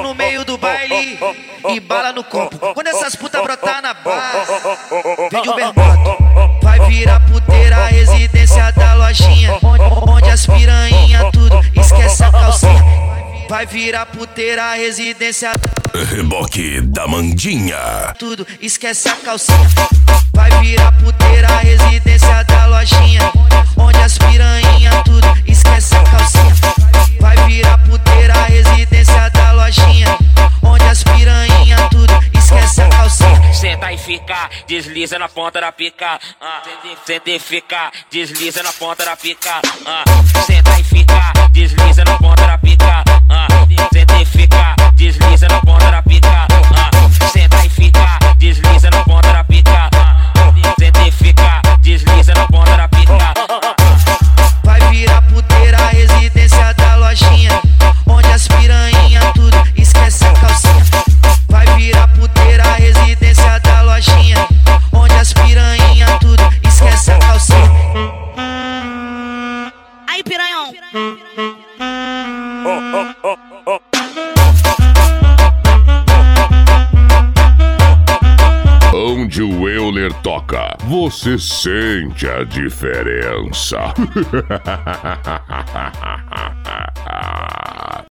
no meio do baile e bala no copo. Quando essas putas brotar na barra, vende o bermoto. Vai virar puteira, residência da lojinha, onde as piranha tudo, esquece a calcinha. Vai virar puteira, residência Reboque da Mandinha, tudo, esquece a calcinha. Vai virar puteira, residência da lojinha, onde as piranha tudo, esquece a calcinha. Vai virar puteira, residência da lojinha, onde as piranha tudo, esquece a calcinha. Senta e fica, desliza na ponta da pica. Senta e fica, desliza na ponta da pica. Senta e fica, desliza na ponta da pica. Senta e fica, desliza na ponta da pica. Senta e fica, desliza na ponta da pica. Senta e fica, desliza na ponta da pica. Vai virar puteira, residência da lojinha, onde as piranha tudo, esquece a calcinha. Vai virar puteira, residência da lojinha, onde as piranha tudo, esquece a calcinha. Aí, piranhão. Onde o Euler toca, você sente a diferença.